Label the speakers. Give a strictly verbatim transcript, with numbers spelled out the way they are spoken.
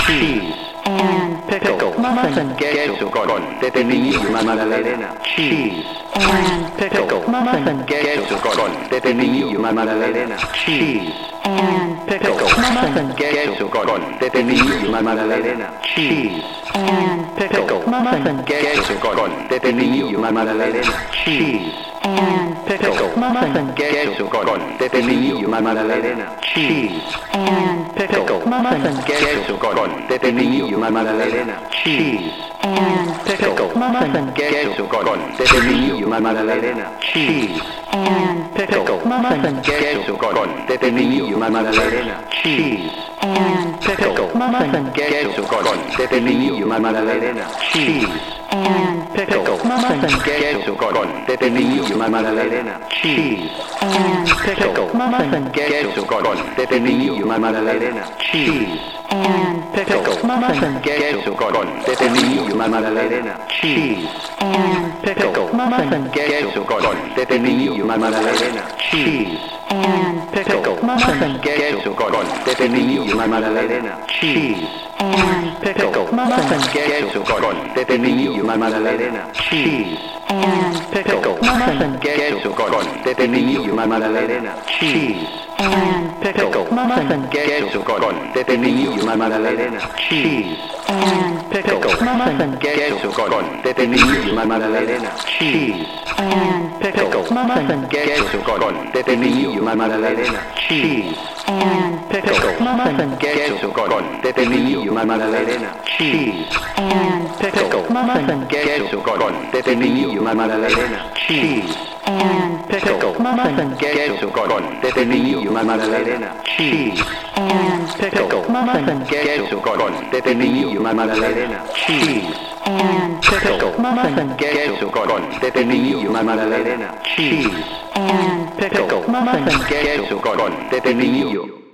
Speaker 1: cheese, and pickle muffin, queso con pepinillo y magdalena, cheese, and pickle muffin, queso con pepinillo y magdalena, cheese, and pickle muffin, queso con pepinillo y magdalena, cheese, and pickle muffin, queso con pepinillo y magdalena, cheese, and pickle muffin, queso con pepinillo y magdalena, cheese, and pickle muffin, queso con pepinillo y magdalena, cheese, and pickle muffin, queso con pepinillo y magdalena, cheese, and pickle muffin, queso con pepinillo y magdalena, cheese, and pickle muffin, queso con pepinillo y magdalena, cheese, and pickle muffin, queso con pepinillo y magdalena, cheese, and pickle muffin, queso con pepinillo y magdalena, cheese, and pickle muffin, queso con pepinillo y magdalena, cheese, and pickle muffin, queso con pepinillo y magdalena, cheese, and pickle muffin, queso con pepinillo y magdalena, cheese, and pickle muffin, queso con pepinillo y magdalena, cheese, and pickle muffin, queso con pepinillo y magdalena, cheese, and pickle muffin, queso con pepinillo y magdalena, cheese, and pickle muffin, queso con pepinillo y magdalena, cheese, and pickle muffin, queso con pepinillo y magdalena, cheese, and pickle muffin, queso con pepinillo y magdalena, cheese, and pickle muffin, queso con pepinillo y magdalena, cheese, and pickle muffin, queso con pepinillo y magdalena, cheese, and pickle muffin, queso con pepinillo y magdalena, cheese, and pickle muffin, queso con pepinillo y magdalena, cheese, and pickle muffin, queso con pepinillo